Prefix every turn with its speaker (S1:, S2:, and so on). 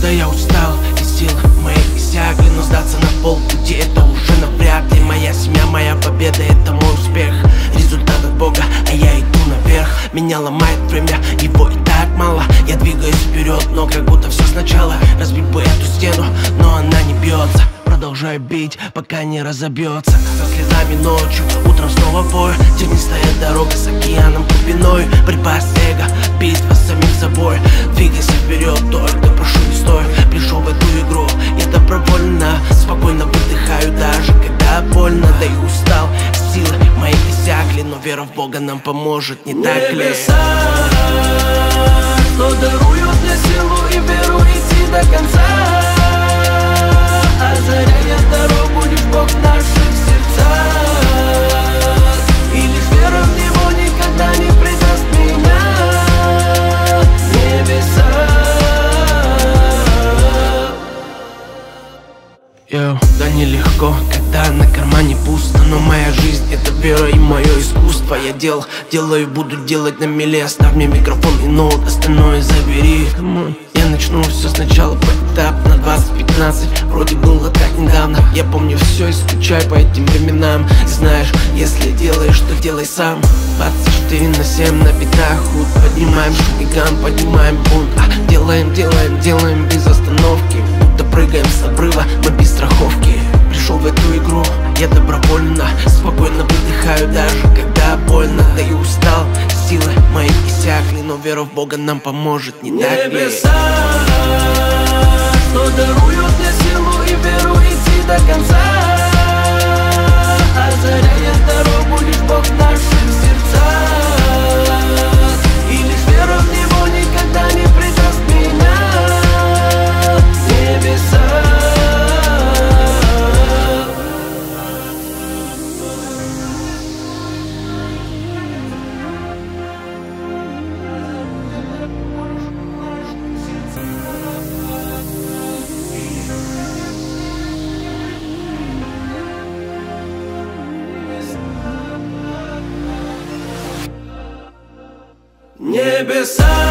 S1: Да я устал, и силы мои иссякли, но сдаться на полпути это уже навряд ли. Моя семья, моя победа, это мой успех. Результат от Бога, а я иду наверх. Меня ломает время, его и так мало. Я двигаюсь вперед, но как будто все сначала. Разбить бы эту стену, но она не бьется. Продолжаю бить, пока не разобьется. Со слезами ночью, утром снова бой. Тенистая дорога с океаном глубиной. Борьба с эго, битва с самим собой. Двигайся вперед, только прошу не стой. Пришел в эту игру, я добровольно. Спокойно выдыхаю, даже когда больно. Да и устал, силы мои иссякли, но вера в Бога нам поможет, не так ли?
S2: Небеса, что даруют мне силу и веру идти до конца. Озаряет дорогу лишь Бог в наших сердцах. И лишь вера в Него никогда не предаст меня. Небеса.
S1: Да нелегко, когда на кармане пусто. Но моя жизнь — это вера и мое искусство. Я делаю, буду делать на миле. Оставь мне микрофон и ноут, остальное забери. Я начну все сначала поэтапно. 20-15, вроде было так недавно. Я помню все и скучаю по этим временам. И знаешь, если делаешь, то делай сам. 24/7 на битах худ. Поднимаем шумиган, поднимаем бунт. Делаем без остановки. Будто прыгаем с обрыва, мы без страховки. Пришел в эту игру, я добровольно. Спокойно выдыхаю, даже когда больно. Да и устал, силы мои иссякли, но вера в Бога нам поможет, не так ли?
S2: Небеса, что даруют мне силу и веру идти до конца. Озаряет дорогу лишь Бог в наших сердцах. И лишь вера в Него никогда не предаст меня. Небеса. Небеса.